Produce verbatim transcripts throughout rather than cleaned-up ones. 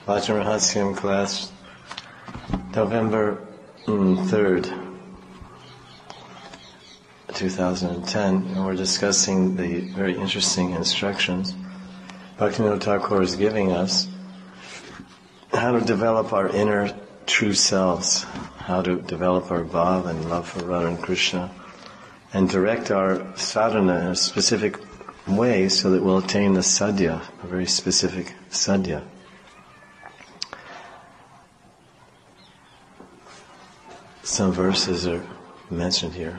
Vajra Rahasyam class, November third, two thousand ten, and we're discussing the very interesting instructions Bhaktivinoda Thakur is giving us, how to develop our inner true selves, how to develop our bhav and love for Radha and Krishna, and direct our sadhana in a specific way so that we'll attain the sadhya, a very specific sadhya. Some verses are mentioned here.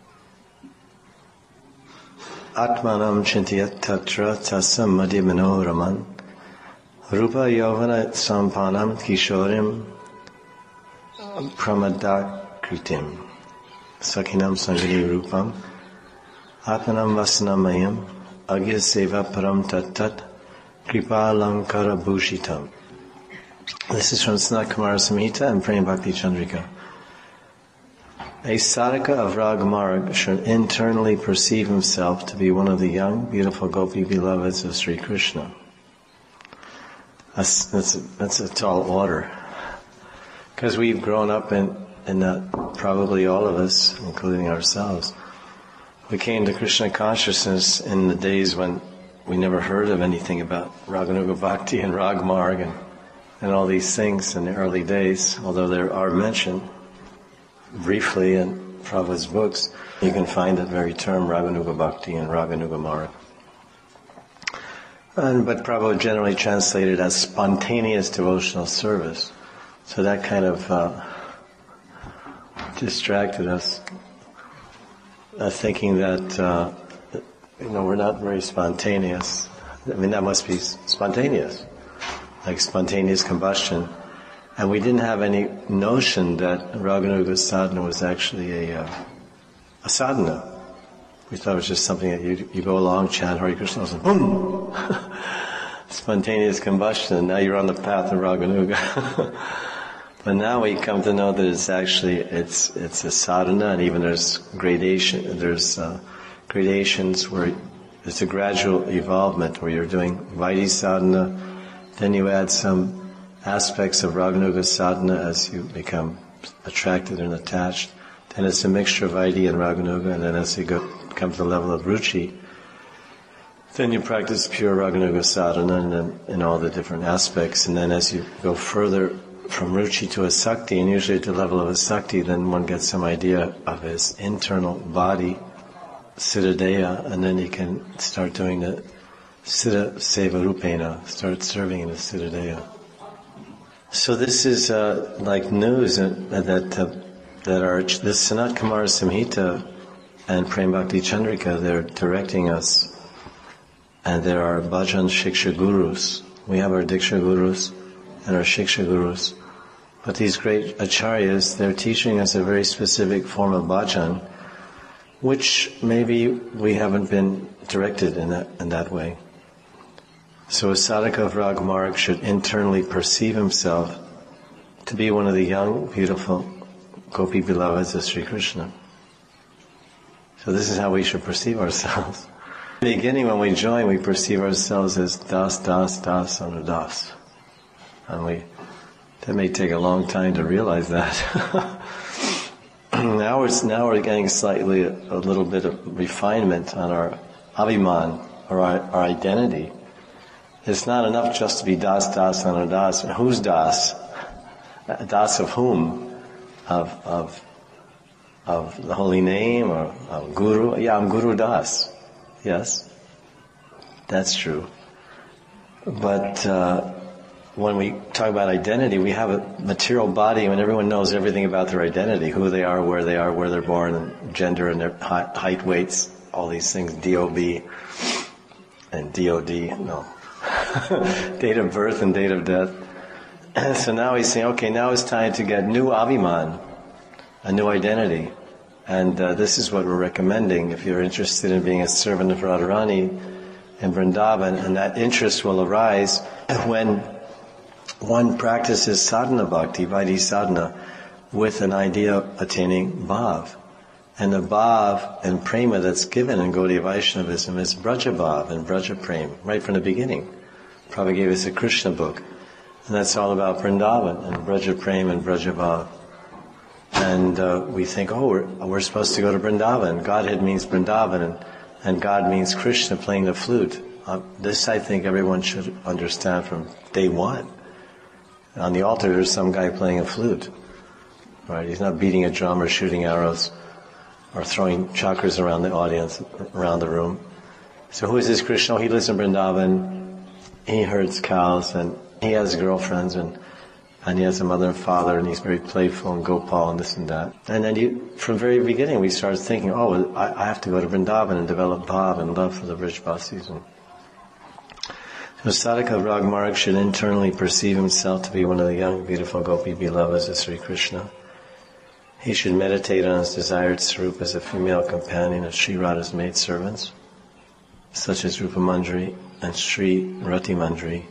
Atmanam chintiyat tatra tasam madhya manoraman rupa yavana sampanam kishorim pramadakritim sakhinam sangini rupam atmanam vasanamayam agya seva param tat kripa lankara bhushitam. This is from Sanat Kumara Samhita and Prem Bhakti Chandrika. A sadhaka of Rag Marg should internally perceive himself to be one of the young, beautiful gopi beloveds of Sri Krishna. That's, that's, a, that's a tall order. Because we've grown up in, in that, probably all of us, including ourselves. We came to Krishna consciousness in the days when we never heard of anything about Raganuga Bhakti and Rag Marg and, and all these things in the early days, although they are mentioned briefly in Prabhupada's books. You can find that very term, Raganuga Bhakti and Raganuga Marg. And, but Prabhupada generally translated as spontaneous devotional service. So that kind of uh, distracted us, uh, thinking that, uh, you know, we're not very spontaneous. I mean, that must be spontaneous, like spontaneous combustion. And we didn't have any notion that Raganuga sadhana was actually a, uh, a sadhana. We thought it was just something that you you go along, chant Hare Krishna, and boom! Spontaneous combustion, and now you're on the path of Raganuga. But now we come to know that it's actually, it's it's a sadhana, and even there's gradation, there's uh, gradations where it's a gradual evolvement, where you're doing Vaidhi sadhana, then you add some aspects of Raganuga sadhana as you become attracted and attached. Then it's a mixture of Vaidhi and Raganuga, and then as you go, come to the level of Ruchi, then you practice pure Raganuga sadhana and then in all the different aspects. And then as you go further from Ruchi to Asakti, and usually at the level of Asakti, then one gets some idea of his internal body, Siddhadeha, and then you can start doing the Siddha Seva Rupena, start serving in the Siddhadeha. So this is uh, like news that that, uh, that our this Sanat Kumara Samhita and Prem Bhakti Chandrika, they're directing us, and there are bhajan shiksha gurus. We have our diksha gurus and our shiksha gurus, but these great acharyas, they're teaching us a very specific form of bhajan, which maybe we haven't been directed in that in that way. So a sadhaka of Rag Marg should internally perceive himself to be one of the young, beautiful gopi beloveds of Sri Krishna. So this is how we should perceive ourselves. In the beginning, when we join, we perceive ourselves as das, das, das, anudas. And we, that may take a long time to realize that. now, it's, now we're getting slightly a, a little bit of refinement on our abhiman, or our, our identity. It's not enough just to be das, das, anudas. Who's das? Das of whom? Of of of the holy name or of guru? Yeah, I'm Guru Das. Yes, that's true. But uh, when we talk about identity, we have a material body, and everyone knows everything about their identity: who they are, where they are, where they're born, and gender, and their height, height weights, all these things. D O B and D O D. No. Date of birth and date of death. So now he's saying, okay, now it's time to get new abhiman, a new identity. And uh, this is what we're recommending if you're interested in being a servant of Radharani in Vrindavan, and that interest will arise when one practices sadhana bhakti, Vaidhi sadhana, with an idea of attaining bhav. And the bhav and prema that's given in Gaudiya Vaishnavism is Braja bhav and Braja prema, right from the beginning. Prabhupada gave us a Krishna book. And that's all about Vrindavan and Braja Prem and Braja Bhav. And uh, we think, oh, we're, we're supposed to go to Vrindavan. Godhead means Vrindavan, and, and God means Krishna playing the flute. Uh, this, I think, everyone should understand from day one. On the altar, there's some guy playing a flute. Right? He's not beating a drum or shooting arrows or throwing chakras around the audience, around the room. So who is this Krishna? He lives in Vrindavan. He herds cows, and he has girlfriends, and and he has a mother and father, and he's very playful and Gopal and this and that. And then you, from the very beginning, we started thinking, oh, I, I have to go to Vrindavan and develop bhav and love for the Vrajvasis. So Sadhaka Ragmarg should internally perceive himself to be one of the young, beautiful gopi beloveds of Sri Krishna. He should meditate on his desired swarup as a female companion of Sri Radha's maidservants, such as Rupa Manjari and Sri Rati Manjari,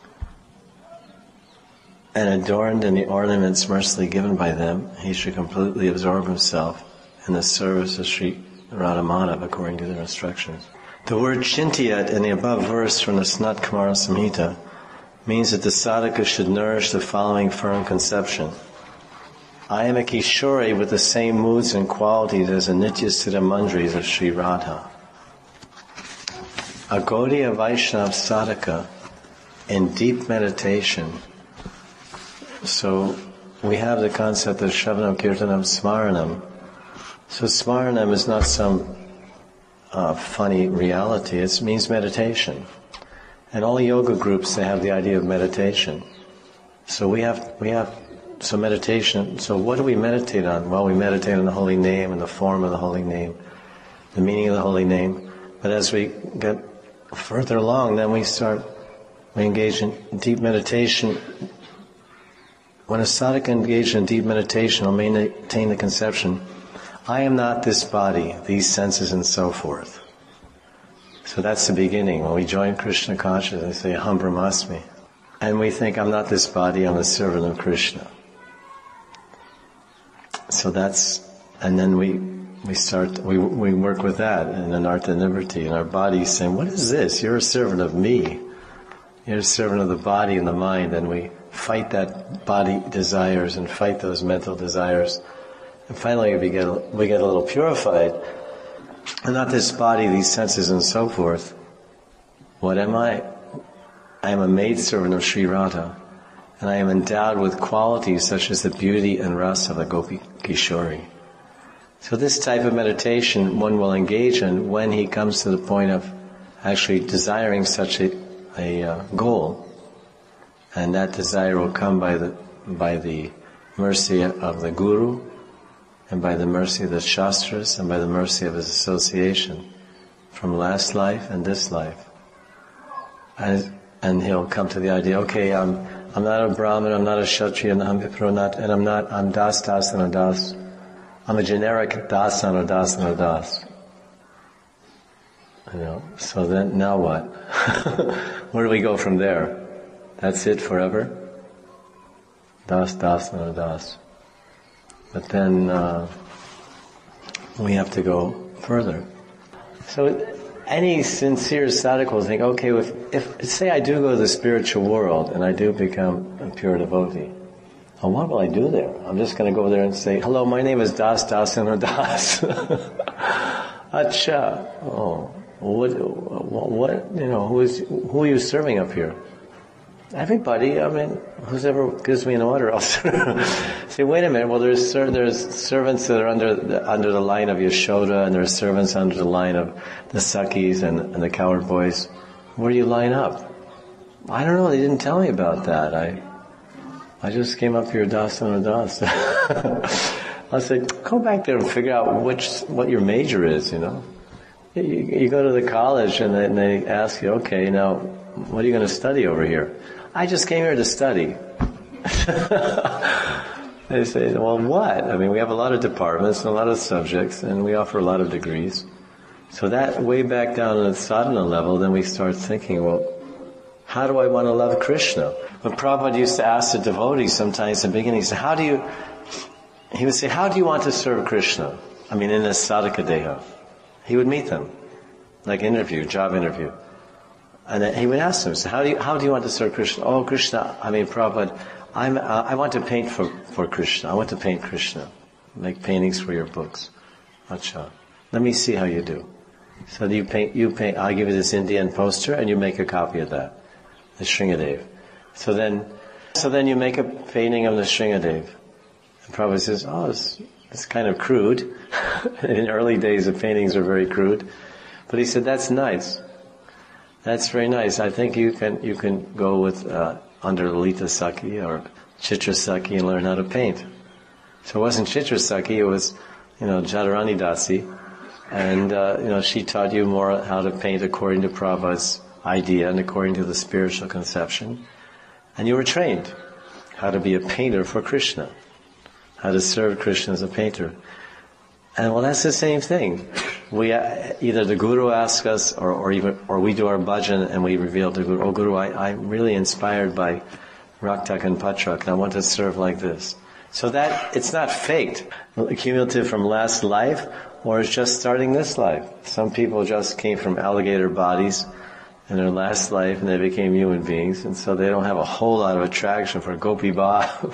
and adorned in the ornaments mercifully given by them, he should completely absorb himself in the service of Sri Radha Madhav according to their instructions. The word Chintiyat in the above verse from the Sanat Kumara Samhita means that the sadhaka should nourish the following firm conception. I am a Kishori with the same moods and qualities as the Nityasiddha Manjaris of Sri Radha. A Gaudiya Vaishnav sadhaka in deep meditation. So we have the concept of Shravanam, Kirtanam, Smaranam. So Smaranam is not some uh, funny reality, it means meditation. And all yoga groups, they have the idea of meditation. So we have, we have, so meditation, so what do we meditate on? Well, we meditate on the holy name and the form of the holy name, the meaning of the holy name. But as we get further along, then we start, we engage in deep meditation. When a sadhaka engages in deep meditation, will maintain the conception, I am not this body, these senses, and so forth. So that's the beginning. When we join Krishna consciousness, they say, Aham Brahmasmi. And we think, I'm not this body, I'm the servant of Krishna. So that's, and then we we start, we we work with that in Anartha Nivriti, and our body is saying, what is this? You're a servant of me. You're a servant of the body and the mind, and we fight that body desires and fight those mental desires. And finally we get, we get a little purified. And not this body, these senses and so forth. What am I? I am a maidservant of Sri Radha, and I am endowed with qualities such as the beauty and rasa of the Gopi Kishori. So this type of meditation one will engage in when he comes to the point of actually desiring such a, a uh, goal. And that desire will come by the by the mercy of the Guru, and by the mercy of the Shastras, and by the mercy of his association from last life and this life. And, and he'll come to the idea, okay, I'm I'm not a Brahmin, I'm not a Kshatriya, I'm Vipra, not, and I'm not, I'm Das, Das, and a Das. I'm a generic Das, and a Das, and a Das. You know, so then, now what? Where do we go from there? That's it forever? Das, Das, and a Das. But then uh, we have to go further. So any sincere sadhaka will think, okay, if, if say I do go to the spiritual world and I do become a pure devotee, well, what will I do there? I'm just going to go there and say, hello, my name is Das, Das, and a Das. Acha. Oh, what, what, you know, who is, who are you serving up here? Everybody, I mean, whoever gives me an order, I'll serve. Say, wait a minute, well there's ser- there's servants that are under the, under the line of Yashoda, and there's servants under the line of the Sakis and, and the coward boys. Where do you line up? I don't know, they didn't tell me about that. I I just came up here, Das and a Das. I said, go back there and figure out which what your major is, you know. You, you go to the college and they, and they ask you, okay, now, what are you going to study over here? I just came here to study. They say, well, what? I mean, we have a lot of departments and a lot of subjects, and we offer a lot of degrees. So that, way back down at the sadhana level, then we start thinking, well, how do I want to love Krishna? But Prabhupada used to ask the devotees sometimes in the beginning, he said, how do you, he would say, how do you want to serve Krishna? I mean, in a sadhaka deha. He would meet them, like interview, job interview. And then he would ask them, so how do you, how do you want to serve Krishna? Oh, Krishna, I mean, Prabhupada, I'm, uh, I want to paint for, for Krishna. I want to paint Krishna. Make paintings for your books. Acha. Let me see how you do. So you paint, you paint, I'll give you this Indian poster and you make a copy of that. The Shringadev. So then, so then you make a painting of the Shringadev. And Prabhupada says, oh, it's, it's kind of crude. In early days the paintings are very crude. But he said, that's nice. That's very nice. I think you can you can go with uh, under Lalita Sakhi or Chitra Sakhi and learn how to paint. So it wasn't Chitra Sakhi, it was, you know, Jadharani Dasi. And, uh, you know, she taught you more how to paint according to Prabhupada's idea and according to the spiritual conception. And you were trained how to be a painter for Krishna, how to serve Krishna as a painter. And well, that's the same thing. We uh, either the Guru asks us, or, or even, or we do our bhajan and we reveal to Guru, oh Guru, I, I'm really inspired by Raktak and Patrak, and I want to serve like this. So that, it's not faked, cumulative from last life, or it's just starting this life. Some people just came from alligator bodies in their last life and they became human beings, and so they don't have a whole lot of attraction for Gopi Bhav.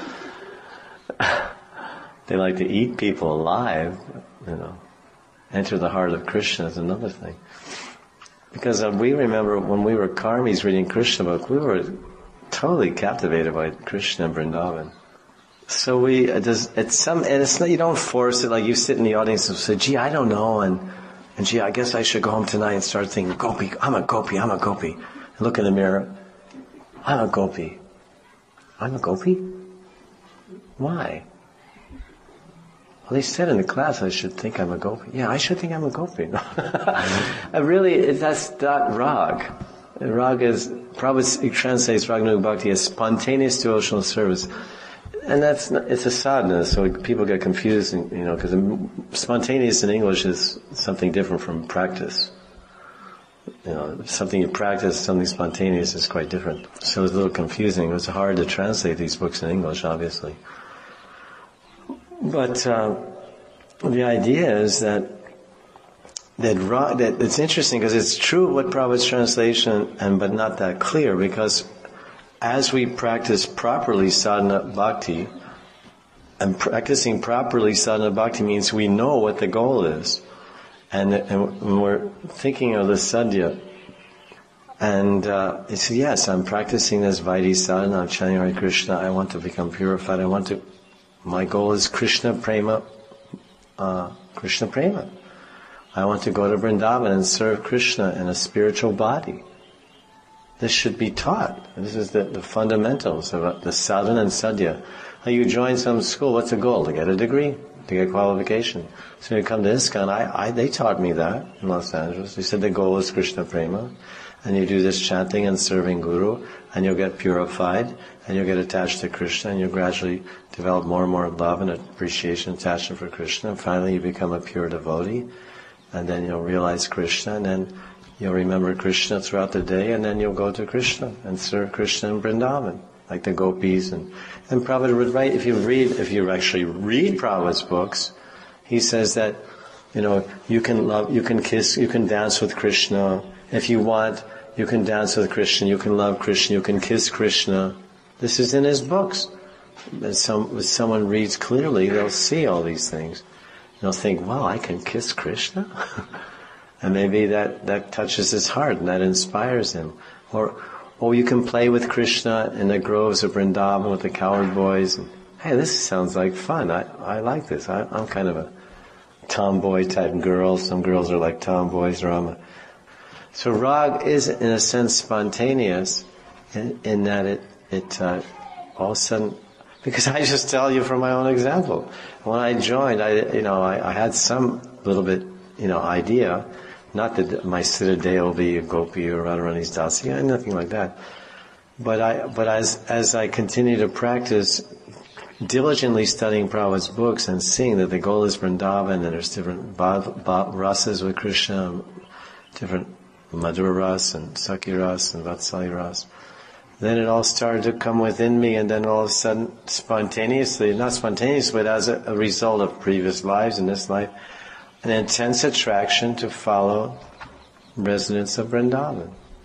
They like to eat people alive, you know. Enter the heart of Krishna is another thing. Because uh, we remember when we were karmis reading Krishna book, we were totally captivated by Krishna and Vrindavan. So we, uh, does, it's some, and it's not, you don't force it, like you sit in the audience and say, gee, I don't know, and, and gee, I guess I should go home tonight and start thinking, Gopi, I'm a Gopi, I'm a Gopi. And look in the mirror, I'm a Gopi. I'm a Gopi? Why? Well, they said in the class I should think I'm a Gopi. Yeah, I should think I'm a Gopi. I really, that's not rag. Rag is, Prabhupada translates Raganuga Bhakti as spontaneous devotional service. And that's, not, it's a sadhana, so people get confused, you know, because spontaneous in English is something different from practice. You know, something you practice, something spontaneous is quite different. So it's a little confusing. It was hard to translate these books in English, obviously. But uh, the idea is that that, that it's interesting because it's true what Prabhupada's translation, and but not that clear, because as we practice properly sadhana bhakti, and practicing properly sadhana bhakti means we know what the goal is, and, and when we're thinking of the sadhya, and uh, it's yes, I'm practicing this Vaidhi sadhana, I'm chanting Hare Krishna, I want to become purified, I want to. My goal is Krishna Prema, uh, Krishna Prema. I want to go to Vrindavan and serve Krishna in a spiritual body. This should be taught. This is the, the fundamentals of the sadhana and sadhya. Like you join some school, what's the goal? To get a degree, to get qualification. So you come to ISKCON, I, I, they taught me that in Los Angeles. They said the goal is Krishna Prema. And you do this chanting and serving Guru, and you'll get purified, and you'll get attached to Krishna, and you'll gradually develop more and more love and appreciation, attachment for Krishna, and finally you become a pure devotee, and then you'll realize Krishna, and then you'll remember Krishna throughout the day, and then you'll go to Krishna and serve Krishna in Vrindavan, like the gopis. And, and Prabhupada would write, if you read, if you actually read Prabhupada's books, he says that, you know, you can love, you can kiss, you can dance with Krishna. If you want, you can dance with Krishna, you can love Krishna, you can kiss Krishna. This is in his books. As some, if someone reads clearly, they'll see all these things. They'll think, wow, I can kiss Krishna? And maybe that, that touches his heart and that inspires him. Or, or you can play with Krishna in the groves of Vrindavan with the cowherd boys. And, hey, this sounds like fun. I, I like this. I, I'm kind of a tomboy type girl. Some girls are like tomboys, or I'm a So rag is, in a sense, spontaneous in, in that it, it uh, all of a sudden, because I just tell you from my own example. When I joined, I, you know, I, I had some little bit, you know, idea, not that my siddha day will be a gopi or Radharani's dasi, nothing like that. But I, but as, as I continue to practice, diligently studying Prabhupada's books and seeing that the goal is Vrindavan, and there's different bhav, bhav, rasas with Krishna, different Madhura Ras and Sakhi Ras and Vatsalya Ras. Then it all started to come within me, and then all of a sudden, spontaneously, not spontaneously, but as a, a result of previous lives and this life, an intense attraction to follow residents of Vrindavan.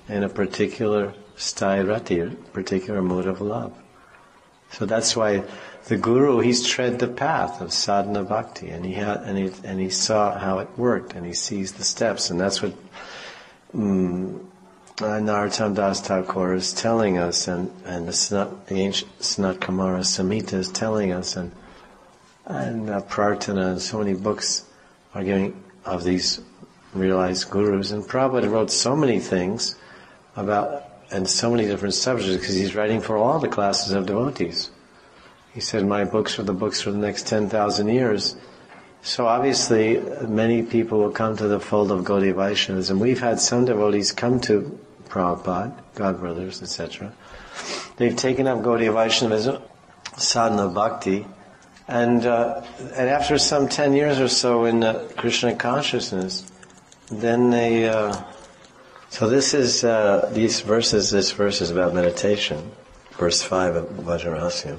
in a particular sthai rati, a particular mode of love. So that's why the Guru, he's tread the path of sadhana bhakti, and he had, and he and he saw how it worked, and he sees the steps, and that's what um, Narottam Das Thakur is telling us, and and the, Sanat, the ancient Sanat Kumara Samhita is telling us, and and uh, Prarthana, and so many books are giving of these realized gurus, and Prabhupada wrote so many things about and so many different subjects because he's writing for all the classes of devotees. He said, my books are the books for the next ten thousand years. So obviously, many people will come to the fold of Gaudiya Vaishnavism. We've had some devotees come to Prabhupada, Godbrothers, et cetera. They've taken up Gaudiya Vaishnavism, sadhana bhakti, and uh, and after some ten years or so in uh, Krishna consciousness, then they... Uh, so this is, uh, these verses, this verse is about meditation, verse five of Vajrahasya.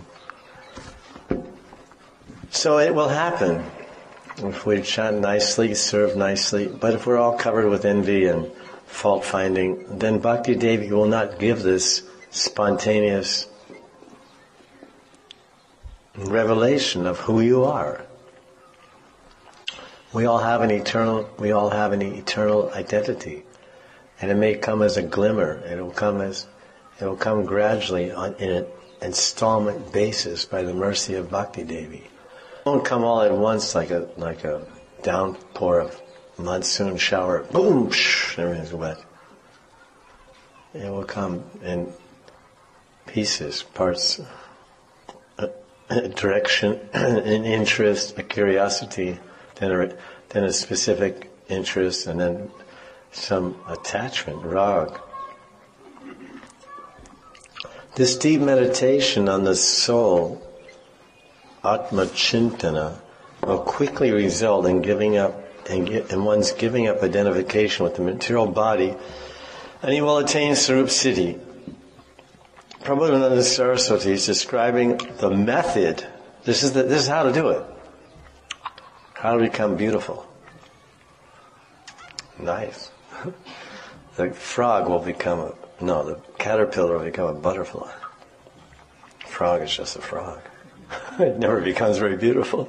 So it will happen if we chant nicely, serve nicely, but if we're all covered with envy and fault-finding, then Bhakti Devi will not give this spontaneous revelation of who you are. We all have an eternal, we all have an eternal identity, and it may come as a glimmer. It will come as, it will come gradually on in an installment basis by the mercy of Bhakti Devi. It won't come all at once like a like a downpour of monsoon shower. Boom, psh, everything's wet. It will come in pieces, parts, a, a direction, an interest, a curiosity, then a, then a specific interest, and then some attachment, rag. This deep meditation on the soul, Atma Chintana, will quickly result in giving up, in, in one's giving up identification with the material body, and he will attain Sarup Siddhi. Prabhupada Saraswati is describing the method. This is the, this is how to do it. How to become beautiful. Nice. The frog will become a, no, the caterpillar will become a butterfly. Frog is just a frog. It never becomes very beautiful.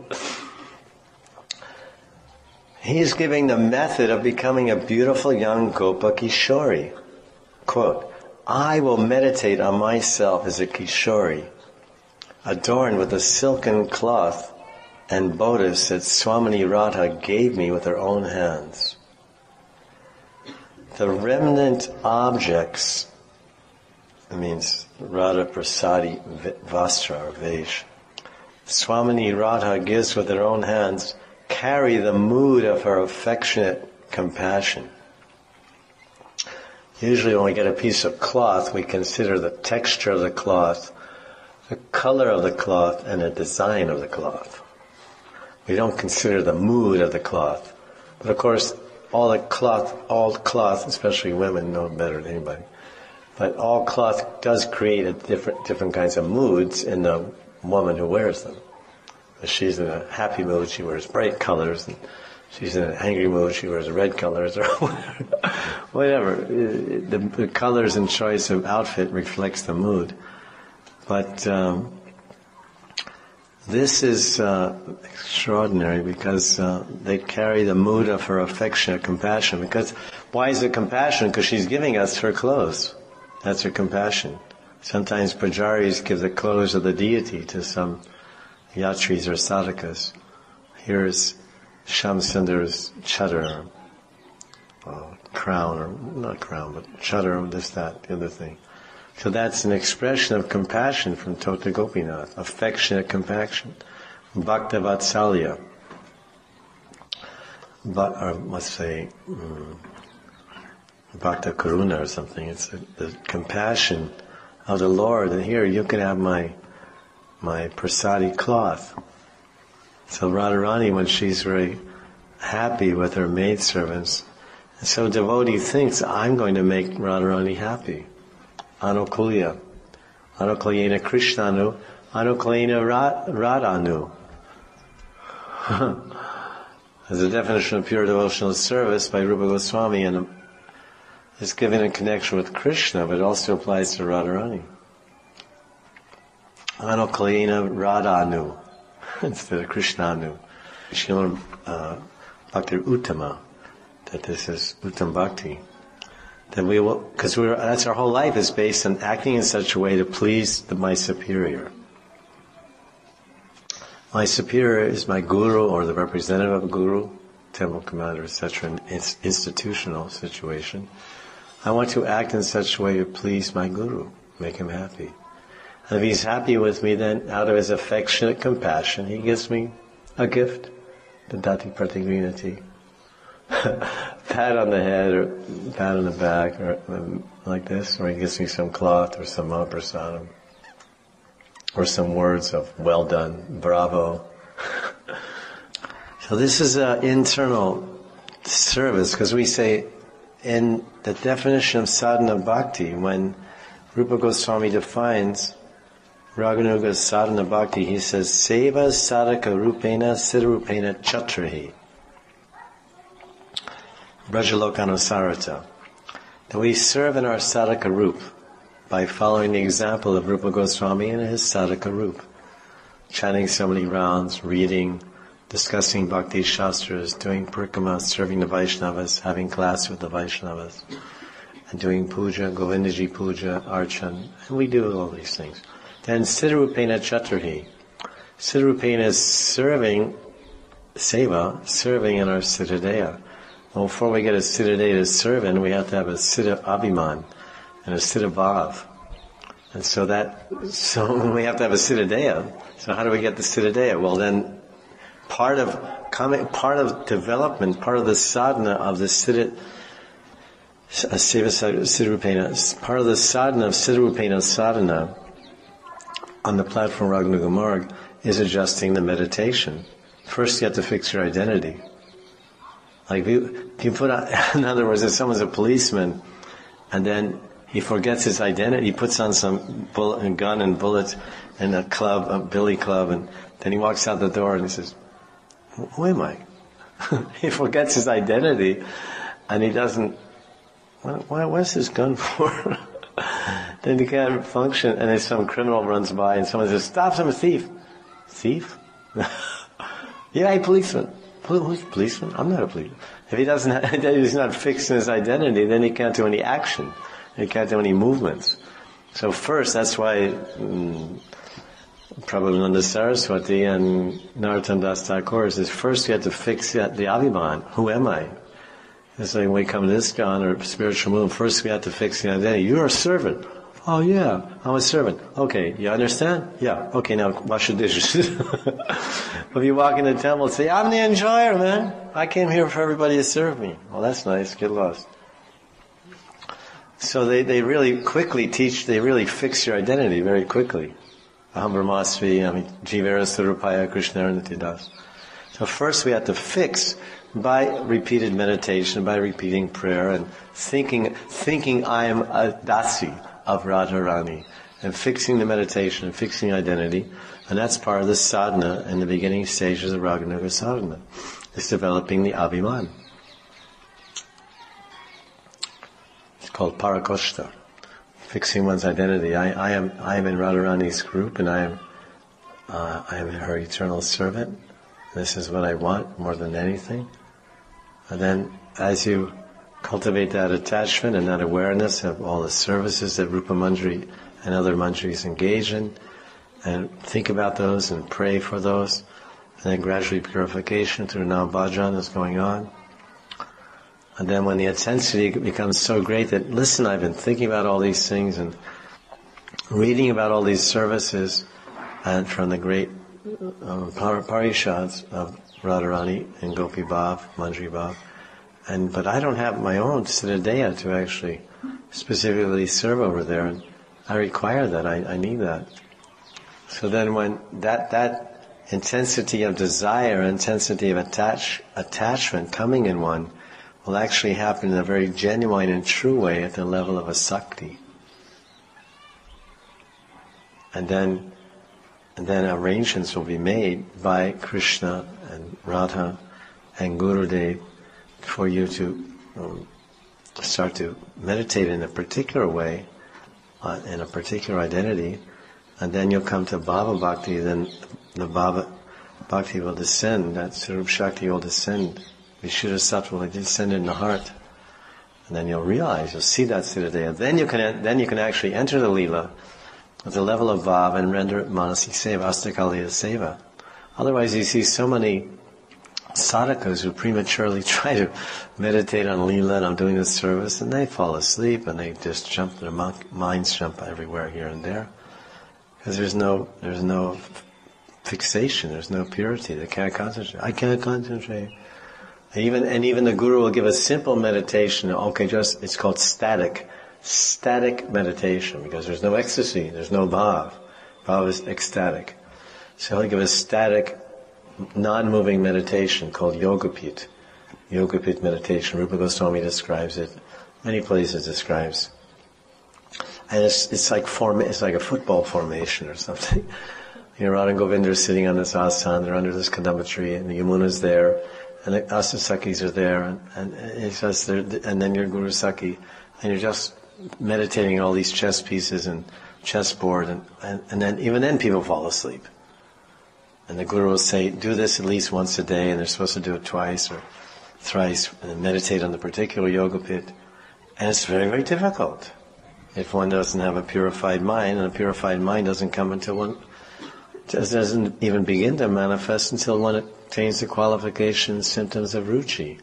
He's giving the method of becoming a beautiful young Gopa Kishori. Quote, I will meditate on myself as a Kishori, adorned with a silken cloth and bodhis that Swamini Radha gave me with her own hands. The remnant objects, it means Radha Prasadi Vastra or Vesh, Swamini Radha gives with her own hands, carry the mood of her affectionate compassion. Usually when we get a piece of cloth, we consider the texture of the cloth, the color of the cloth, and the design of the cloth. We don't consider the mood of the cloth. But of course, all the cloth, all cloth, especially women know better than anybody, but all cloth does create a different, different kinds of moods in the woman who wears them. If she's in a happy mood, she wears bright colors, and she's in an angry mood, she wears red colors, or whatever. whatever. The, the colors and choice of outfit reflects the mood. But um, this is uh, extraordinary because uh, they carry the mood of her affectionate compassion. Because why is it compassion? Because she's giving us her clothes. That's her compassion. Sometimes pujaris give the clothes of the deity to some yatris or sadhakas. Here's Shamsundar's chadar, uh, crown, or not crown, but chadar, this, that, the other thing. So that's an expression of compassion from Tota Gopinath, affectionate compassion, Bhakta Vatsalya, but, or let's say, um, Bhakta Karuna or something. It's the, the compassion of the Lord. And here, you can have my my prasadi cloth. So Radharani, when she's very happy with her maidservants, so devotee thinks, I'm going to make Radharani happy. Anukulya. Anukulyena Krishnanu, Anukulyena Radhanu. There's a definition of pure devotional service by Rupa Goswami in is given in connection with Krishna, but it also applies to Radharani. Anu Kalina Radhanu instead of Krishnanu. Srila uh, Bhakti Uttama, that this is Uttam Bhakti. That we will, because we're, that's our whole life is based on acting in such a way to please the, my superior. My superior is my guru or the representative of a guru, temple commander, et cetera, in its institutional situation. I want to act in such a way to please my guru, make him happy. And if he's happy with me, then out of his affectionate compassion, he gives me a gift, the Dati Pratigrinati. Pat on the head or pat on the back or um, like this, or he gives me some cloth or some mahaprasadam or some words of well done, bravo. So this is an internal service, because we say in the definition of sadhana bhakti, when Rupa Goswami defines Raganuga's sadhana bhakti, he says seva sadhaka rupena siddharupena chatrahi Brajalokanu that we serve in our sadhaka rup by following the example of Rupa Goswami in his sadhaka rup, chanting so many rounds, reading, discussing bhakti shastras, doing parikrama, serving the Vaishnavas, having class with the Vaishnavas, and doing puja, Govindaji puja, archan, and we do all these things. Then siddharupena chatrahi. Siddharupena is serving, seva, serving in our siddhadeya. Well, before we get a siddhadeya to serve in, we have to have a siddha abhiman and a siddha bhav. And so that, so we have to have a siddhadeya. So how do we get the siddhadeya? Well, then part of coming, part of development, part of the sadhana of the siddha, siddharupena, part of the sadhana of siddharupena sadhana on the platform Raganuga Marg is adjusting the meditation. First, you have to fix your identity. Like if you, if you put on, in other words, if someone's a policeman and then he forgets his identity, he puts on some bullet and gun and bullets and a club, a billy club, and then he walks out the door and he says, "Who am I?" He forgets his identity and he doesn't. What, what, what's this gun for? Then he can't function, and then some criminal runs by and someone says, "Stop, I'm a thief." Thief? Yeah, hey, policeman. Who's a policeman? I'm not a policeman. If he doesn't, have, he's not fixed in his identity, then he can't do any action. He can't do any movements. So first, that's why um, Prabhupada Saraswati and Narottam Das Thakur says, first you have to fix the, the abhiman. Who am I? It's like when we come to this ISKCON or spiritual movement, first we have to fix the identity. You're a servant. Oh yeah, I'm a servant. Okay, you understand? Yeah. Okay, now wash your dishes. If you walk in the temple and say, "I'm the enjoyer, man. I came here for everybody to serve me." Well, that's nice. Get lost. So they, they really quickly teach, they really fix your identity very quickly. Aham Brahmasmi, I mean, Jivera Surupaya Krishnarnatidas. So first we have to fix by repeated meditation, by repeating prayer and thinking, thinking I am a dasi of Radharani, and fixing the meditation and fixing identity, and that's part of the sadhana in the beginning stages of Raganuga sadhana. It's developing the abhiman. It's called parakoshta, fixing one's identity. I, I am I am in Radharani's group, and I am uh, I am her eternal servant. This is what I want more than anything. And then, as you cultivate that attachment and that awareness of all the services that Rupa Manjari and other manjaris engage in, and think about those and pray for those, and then gradually purification through Nam Bhajan is going on. And then when the intensity becomes so great that, listen, I've been thinking about all these things and reading about all these services, and from the great um, parishads of Radharani and Gopi Bhav, Manjari Bhav, And, but I don't have my own siddhadeya to actually specifically serve over there, and I require that, I, I need that. So then when that, that intensity of desire, intensity of attach, attachment coming in one will actually happen in a very genuine and true way at the level of a sakti. And then, and then arrangements will be made by Krishna and Radha and Gurudev for you to um, start to meditate in a particular way, uh, in a particular identity, and then you'll come to Bhava Bhakti, then the Bhava Bhakti will descend, that Swarup Shakti will descend, Vishuddha Sattva will descend in the heart. And then you'll realize, you'll see that Siddhadeha. Then you can then you can actually enter the Leela at the level of Bhav and render Manasi Seva, Astakaliya Seva. Otherwise you see so many sadhakas who prematurely try to meditate on Leela and I'm doing this service, and they fall asleep and they just jump, their minds jump everywhere here and there. Because there's no, there's no fixation, there's no purity, they can't concentrate. I can't concentrate. And even, and even the Guru will give a simple meditation, okay, just, it's called static, static meditation, because there's no ecstasy, there's no bhav. Bhav is ecstatic. So he'll give a static, non-moving meditation called Yogapit. Yogapit meditation. Rupa Goswami describes it. Many places describes. And it's it's like form it's like a football formation or something. You know, Radha and Govinda are sitting on this asana, they're under this kadamba tree, and the Yamuna's there, and the Asasakis are there, and, and it's just there, and then you're Guru Saki, and you're just meditating on all these chess pieces and chessboard, and, and, and then even then people fall asleep. And the Guru will say, do this at least once a day, and they're supposed to do it twice or thrice, and then meditate on the particular yoga pit. And it's very, very difficult if one doesn't have a purified mind, and a purified mind doesn't come until one, just doesn't even begin to manifest until one attains the qualifications, symptoms of ruchi.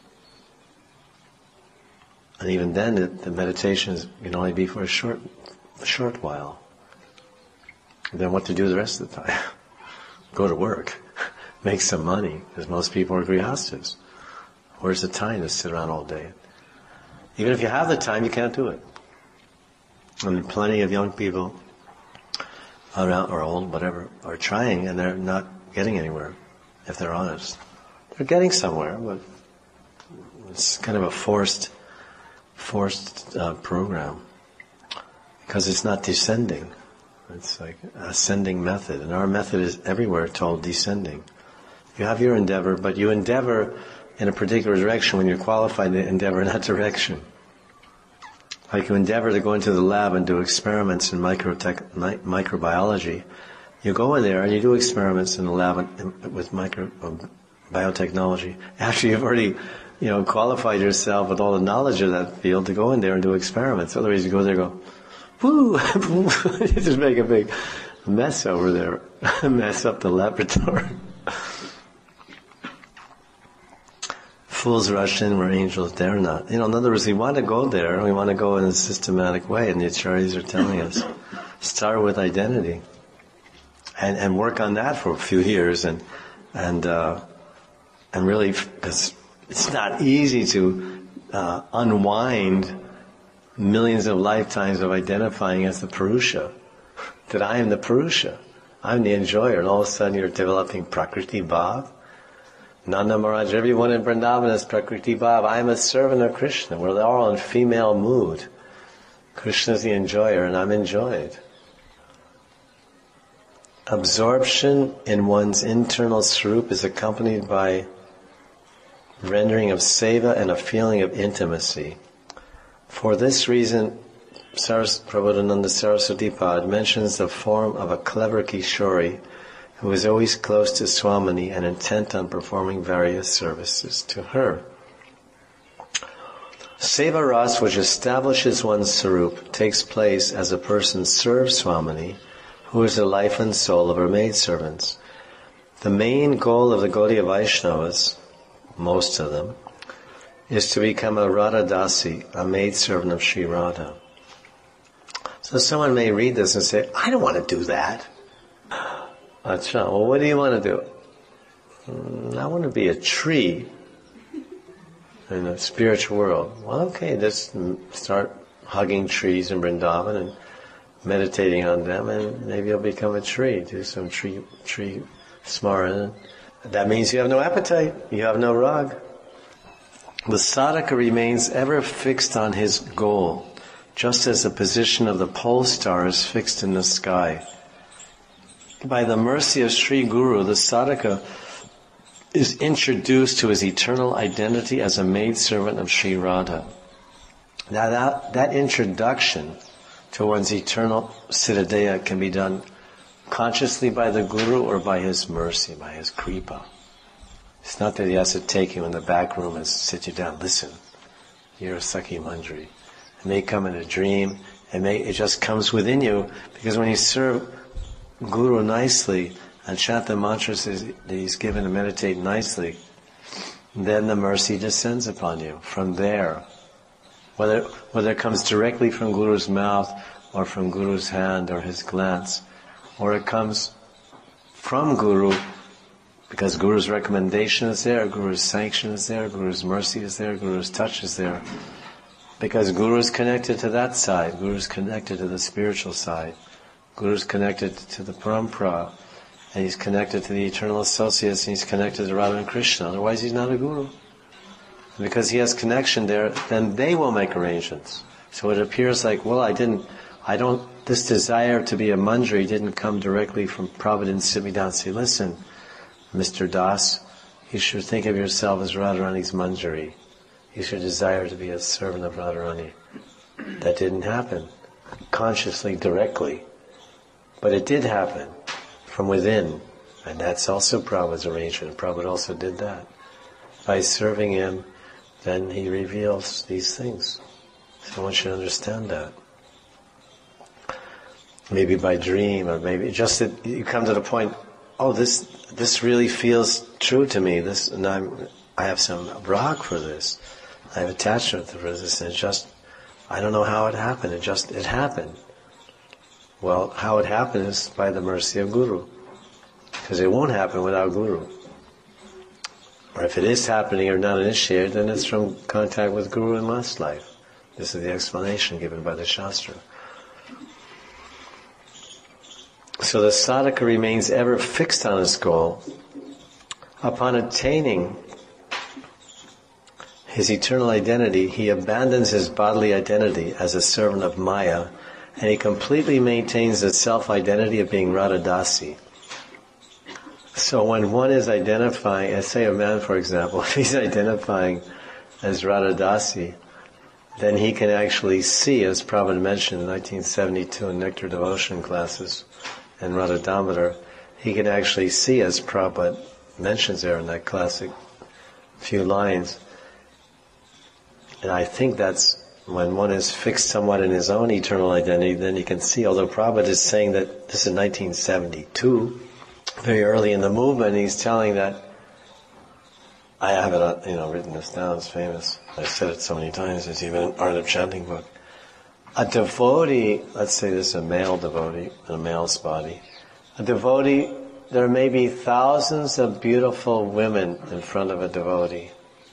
And even then, the, the meditations can only be for a short, a short while. And then what to do the rest of the time? Go to work, make some money, because most people are grihastas. Where's the time to sit around all day? Even if you have the time, you can't do it. And plenty of young people around, or old, whatever, are trying, and they're not getting anywhere, if they're honest. They're getting somewhere, but it's kind of a forced, forced uh, program, because it's not descending. It's like ascending method, and our method is everywhere told descending. You have your endeavor, but you endeavor in a particular direction when you're qualified to endeavor in that direction. Like you endeavor to go into the lab and do experiments in microtech, mi- microbiology. You go in there and you do experiments in the lab with micro uh, biotechnology. After you've already, you know, qualified yourself with all the knowledge of that field to go in there and do experiments. Otherwise, you go there and go, woo! You just make a big mess over there, mess up the laboratory. Fools rush in where angels dare not. You know, in other words, we want to go there, we want to go in a systematic way, and the acharyas are telling us, start with identity, and and work on that for a few years, and and uh, and really, because it's not easy to uh, unwind millions of lifetimes of identifying as the Purusha, that I am the Purusha, I'm the enjoyer, and all of a sudden you're developing Prakriti Bhav. Nanda Maharaj, everyone in Vrindavan is Prakriti Bhav. I am a servant of Krishna. We're all in female mood. Krishna is the enjoyer, and I'm enjoyed. Absorption in one's internal swarup is accompanied by rendering of seva and a feeling of intimacy. For this reason, Saras- Prabodhananda Saraswati Pad mentions the form of a clever Kishori who is always close to Swamini and intent on performing various services to her. Seva Ras, which establishes one's Sarup, takes place as a person serves Swamini, who is the life and soul of her maidservants. The main goal of the Gaudiya Vaishnavas, most of them, is to become a Radha Dasi, a maidservant of Sri Radha. So someone may read this and say, I don't want to do that. Achha, well, what do you want to do? Mm, I want to be a tree in the spiritual world. Well, okay, just start hugging trees in Vrindavan and meditating on them, and maybe you'll become a tree. Do some tree tree smarana. That means you have no appetite, you have no rag. The sadhaka remains ever fixed on his goal, just as the position of the pole star is fixed in the sky. By the mercy of Sri Guru, the sadhaka is introduced to his eternal identity as a maidservant of Sri Radha. Now that, that introduction to one's eternal Siddhadeha can be done consciously by the Guru or by his mercy, by his kripa. It's not that he has to take you in the back room and sit you down. Listen, you're a Sakhi Manjari. It may come in a dream. It may, it just comes within you, because when you serve Guru nicely and chant the mantras that he's given to meditate nicely, then the mercy descends upon you from there. Whether, whether it comes directly from Guru's mouth or from Guru's hand or his glance, or it comes from Guru because Guru's recommendation is there, Guru's sanction is there, Guru's mercy is there, Guru's touch is there. Because Guru is connected to that side, Guru is connected to the spiritual side, Guru is connected to the parampara, and he's connected to the eternal associates, and he's connected to Radha and Krishna. Otherwise he's not a Guru. And because he has connection there, then they will make arrangements. So it appears like, well, I didn't, I don't, this desire to be a Manjari didn't come directly from Providence, sit me down and say, listen, Mister Das, you should think of yourself as Radharani's Manjari. You should desire to be a servant of Radharani. That didn't happen consciously, directly. But it did happen from within. And that's also Prabhupada's arrangement. Prabhupada also did that. By serving him, then he reveals these things. So one should understand that. Maybe by dream, or maybe just that you come to the point, oh, this this really feels true to me. This, and I'm, I have some rag for this. I have attachment for this, and it just, I don't know how it happened. It just, it happened. Well, how it happened is by the mercy of Guru. Because it won't happen without Guru. Or if it is happening or not initiated, then it's from contact with Guru in last life. This is the explanation given by the Shastra. So the sadhaka remains ever fixed on his goal. Upon attaining his eternal identity, he abandons his bodily identity as a servant of Maya, and he completely maintains the self-identity of being Radhadasi. So when one is identifying, let's say a man, for example, if he's identifying as Radhadasi, then he can actually see, as Prabhupada mentioned in nineteen seventy-two in Nectar Devotion classes, and Radha Damodar, he can actually see, as Prabhupada mentions there in that classic few lines. And I think that's when one is fixed somewhat in his own eternal identity, then he can see, although Prabhupada is saying that this is nineteen seventy-two, very early in the movement, he's telling that, I have it, you know, written this down, it's famous. I've said it so many times, it's even an Art of Chanting book. A devotee, let's say this is a male devotee, in a male's body. A devotee, there may be thousands of beautiful women in front of a devotee.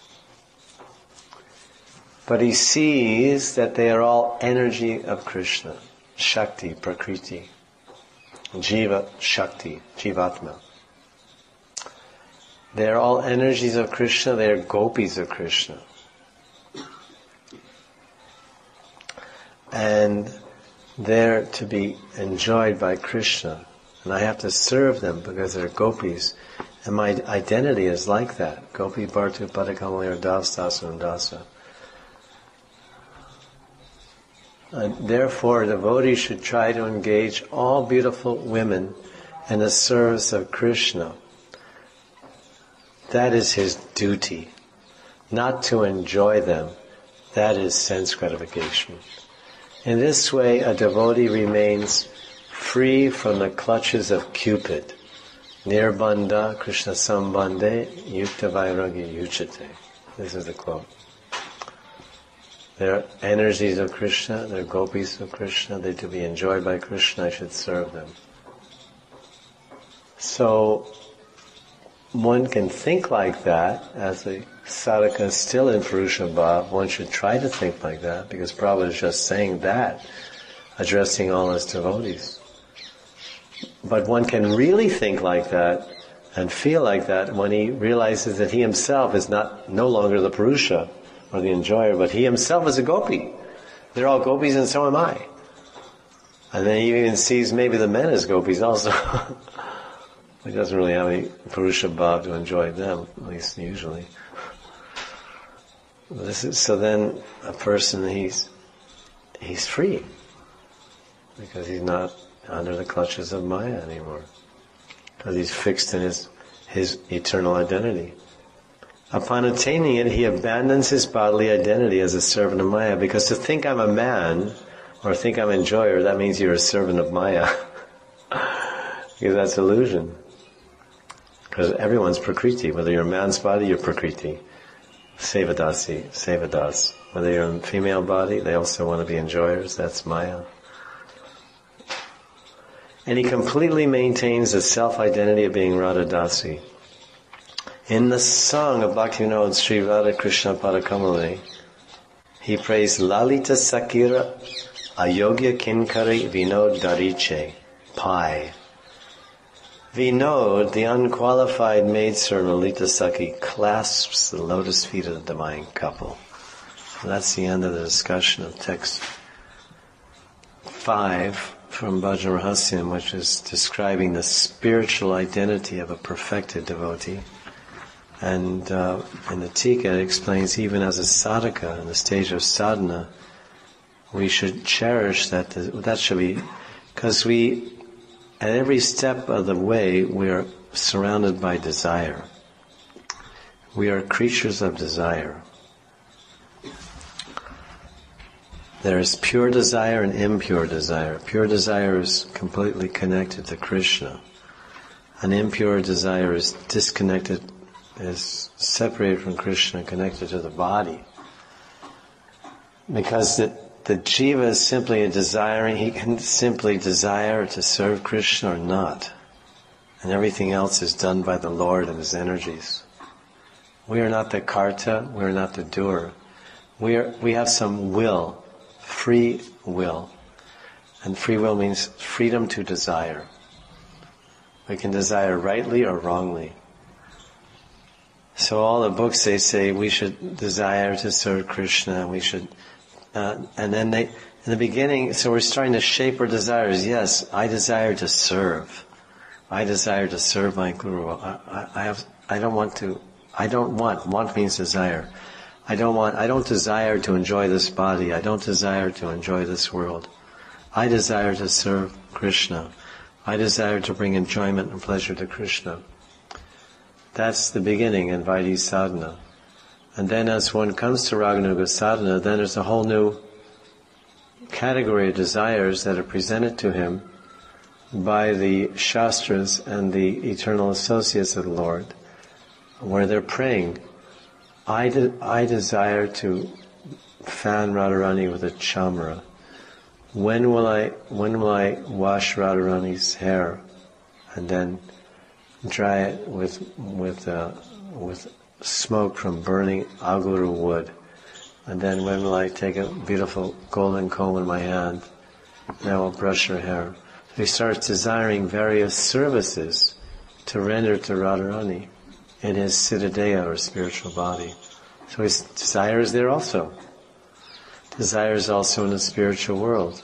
But he sees that they are all energy of Krishna. Shakti, Prakriti. Jiva, Shakti, Jivatma. They are all energies of Krishna, they are gopis of Krishna. And they're to be enjoyed by Krishna. And I have to serve them because they're gopis. And my identity is like that. Gopi Bhartu Padakamalaya Davstasa Dasa. And therefore, a devotee should try to engage all beautiful women in the service of Krishna. That is his duty. Not to enjoy them. That is sense gratification. In this way, a devotee remains free from the clutches of Cupid. Nirbandha Krishna Sambandhe Yukta Vairagya Yuchate. This is the quote. They're energies of Krishna, they're gopis of Krishna, they're to be enjoyed by Krishna, I should serve them. So, one can think like that, as the sadhaka is still in Purusha Bhav, one should try to think like that, because Prabhupada is just saying that, addressing all his devotees. But one can really think like that, and feel like that, when he realizes that he himself is not, no longer the Purusha, or the enjoyer, but he himself is a gopi. They're all gopis and so am I. And then he even sees maybe the men as gopis also. He doesn't really have any Purusha Bhav to enjoy them, at least usually. This is, so then a person, he's he's free because he's not under the clutches of Maya anymore, because he's fixed in his his eternal identity. Upon attaining it, he abandons his bodily identity as a servant of Maya, because to think I'm a man or think I'm an enjoyer, that means you're a servant of Maya. Because that's illusion. Because everyone's Prakriti. Whether you're a man's body, you're Prakriti. Sevadasi, Sevadas. Whether you're in a female body, they also want to be enjoyers. That's Maya. And he completely maintains the self-identity of being Radha-dasi. In the song of Bhaktivinoda Sri Radha Krishna Padakamali, he prays Lalita Sakira Ayogya Kinkari Vinod Dariche Pai. Vinod, the unqualified maidservant Lalita Saki, clasps the lotus feet of the divine couple. So that's the end of the discussion of text five from Bhajan Rahasyam, which is describing the spiritual identity of a perfected devotee. And uh, in the Tika it explains, even as a sadhaka in the stage of sadhana, we should cherish that. That should be, because we, at every step of the way, we are surrounded by desire. We are creatures of desire. There is pure desire and impure desire. Pure desire is completely connected to Krishna. An impure desire is disconnected, is separated from Krishna, connected to the body. Because the, the jiva is simply a desiring, he can simply desire to serve Krishna or not. And everything else is done by the Lord and His energies. We are not the karta, we are not the doer. We are, we have some will, free will. And free will means freedom to desire. We can desire rightly or wrongly. So all the books, they say we should desire to serve Krishna, we should, uh, and then they, in the beginning, so we're starting to shape our desires. Yes, I desire to serve. I desire to serve my Guru. I, I, I have, I don't want to, I don't want, want means desire. I don't want, I don't desire to enjoy this body. I don't desire to enjoy this world. I desire to serve Krishna. I desire to bring enjoyment and pleasure to Krishna. That's the beginning in Vaidhi sadhana. And then as one comes to Raganuga sadhana, then there's a whole new category of desires that are presented to him by the Shastras and the eternal associates of the Lord, where they're praying, I, de- I desire to fan Radharani with a chamra. When will I, when will I wash Radharani's hair and then dry it with with uh, with smoke from burning aguru wood, and then when will I take a beautiful golden comb in my hand and I will brush her hair. So he starts desiring various services to render to Radharani in his siddhadeha, or spiritual body. So his desire is there also. Desire is also in the spiritual world.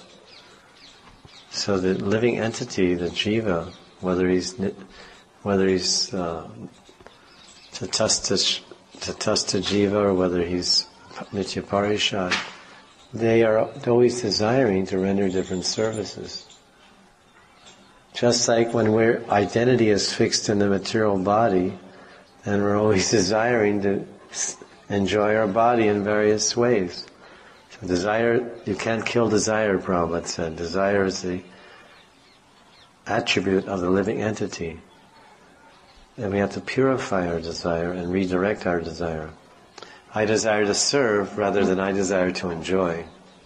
So the living entity, the jiva, whether he's whether he's uh, tatastha, tatastha jiva or whether he's nitya parishad, they are always desiring to render different services. Just like when we're identity is fixed in the material body, then we're always desiring to enjoy our body in various ways. So desire, you can't kill desire, Prabhupada said. Desire is the attribute of the living entity. And we have to purify our desire and redirect our desire. I desire to serve rather than I desire to enjoy.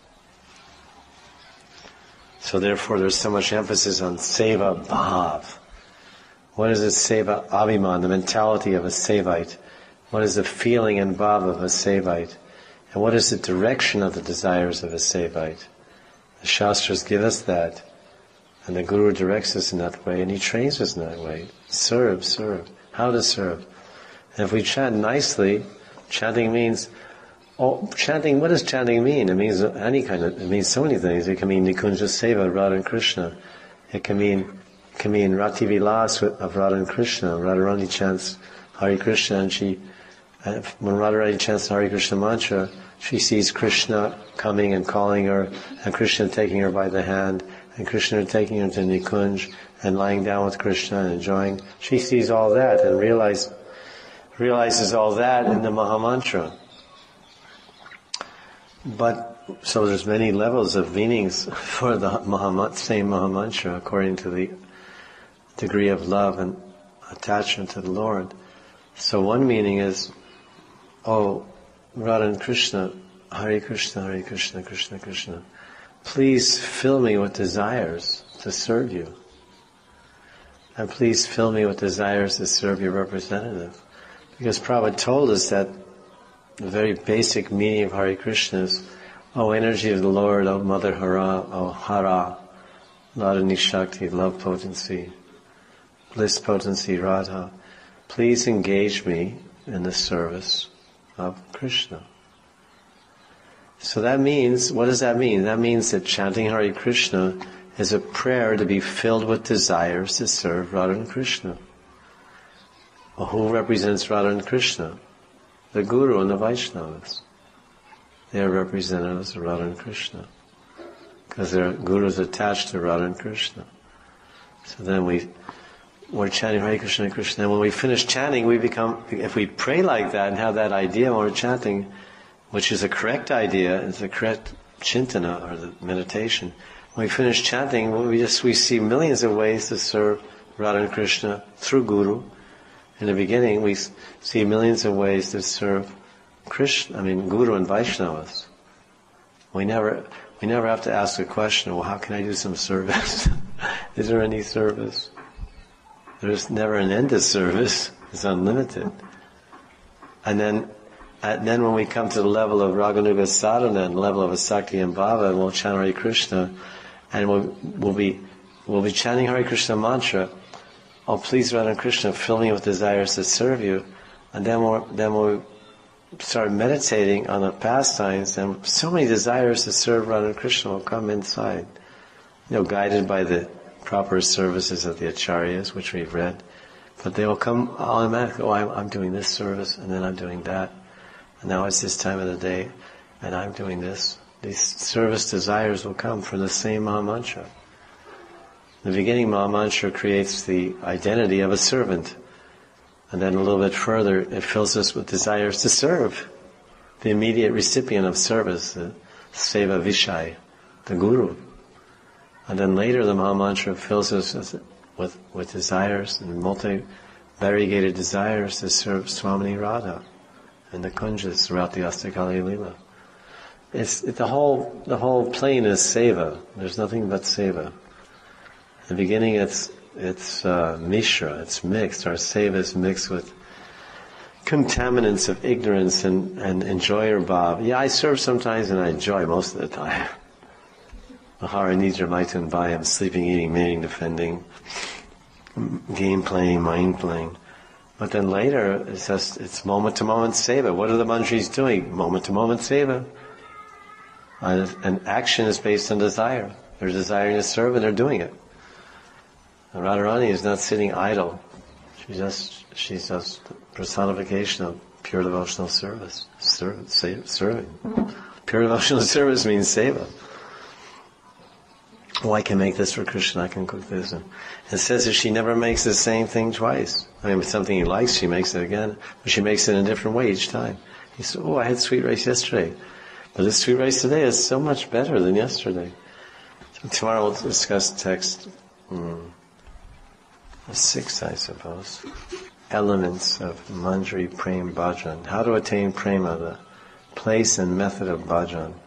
So therefore there's so much emphasis on seva bhav. What is a seva abhiman, the mentality of a Sevite? What is the feeling and bhav of a Sevite? And what is the direction of the desires of a Sevite? The Shastras give us that. And the Guru directs us in that way, and he trains us in that way. Serve, serve. How to serve. And if we chant nicely, chanting means, oh, chanting, what does chanting mean? It means any kind of, it means so many things. It can mean Nikunja Seva, Radha and Krishna. It can mean, it can mean Rati Vilas of Radha and Krishna. Radharani chants Hare Krishna and she, And when Radharani chants the Hare Krishna mantra, she sees Krishna coming and calling her, and Krishna taking her by the hand, and Krishna taking her to Nikunj, and lying down with Krishna and enjoying. She sees all that and realize, realizes all that in the Mahamantra. But, so there's many levels of meanings for the Mahamantra, same Mahamantra, according to the degree of love and attachment to the Lord. So one meaning is, oh, Radha and Krishna, Hare Krishna, Hare Krishna, Krishna Krishna, please fill me with desires to serve you. And please fill me with desires to serve your representative. Because Prabhupada told us that the very basic meaning of Hare Krishna is, oh, energy of the Lord, oh, Mother Hara, oh, Hara, Radhani Shakti, love potency, bliss potency, Radha, please engage me in the service of Krishna. So that means, what does that mean? That means that chanting Hare Krishna is a prayer to be filled with desires to serve Radha and Krishna. Well, who represents Radha and Krishna? The Guru and the Vaishnavas. They are representatives of Radha and Krishna. Because their Guru is attached to Radha and Krishna. So then we, we're chanting Hare Krishna, Hare Krishna, and when we finish chanting, we become, if we pray like that and have that idea when we're chanting, which is a correct idea, it's a correct chintana, or the meditation. When we finish chanting, we just, we see millions of ways to serve Radha and Krishna through Guru. In the beginning, we see millions of ways to serve Krishna, I mean, Guru and Vaishnavas. We never, we never have to ask a question, well, how can I do some service? Is there any service? There's never an end to service. It's unlimited. And then, and then when we come to the level of Raganuga Sadhana and the level of Asakti and Bhava, and we'll chant Hare Krishna, and we'll, we'll be, we'll be chanting Hare Krishna mantra, oh, please, Radha and Krishna, fill me with desires to serve you. And then we'll, then we'll start meditating on the pastimes, and so many desires to serve Radha and Krishna will come inside. You know, guided by the proper services of the acharyas, which we've read. But they will come automatically, oh, I'm, I'm doing this service, and then I'm doing that. And now it's this time of the day, and I'm doing this. These service desires will come from the same Mahamantra. In the beginning, Mahamantra creates the identity of a servant. And then a little bit further, it fills us with desires to serve. The immediate recipient of service, the Seva Vishai, the Guru. And then later the Mahamantra fills us with, with, with desires, and multi-variegated desires to serve Swamini Radha and the Kunjas throughout the Astakali Leela. It's, it, the whole, the whole plane is Seva. There's nothing but Seva. In the beginning, it's it's uh, mishra, it's mixed. Our seva is mixed with contaminants of ignorance and, and enjoyer bhav. Yeah, I serve sometimes and I enjoy most of the time. Ahara, nidra, maitan, bhayam, sleeping, eating, mating, defending, game playing, mind playing. But then later, it's just, it's moment to moment seva. What are the mantris doing? Moment to moment seva. And, and action is based on desire. They're desiring to serve and they're doing it. And Radharani is not sitting idle. She's just, she's just personification of pure devotional service. Serve, save, serving. Pure devotional service means seva. Oh, I can make this for Krishna, I can cook this. And it says that she never makes the same thing twice. I mean, if it's something he likes, she makes it again. But she makes it in a different way each time. He said, oh, I had sweet rice yesterday. But this sweet rice today is so much better than yesterday. So tomorrow we'll discuss text hmm, six, I suppose. Elements of Manjari Prem Bhajan. How to attain prema, the place and method of bhajan.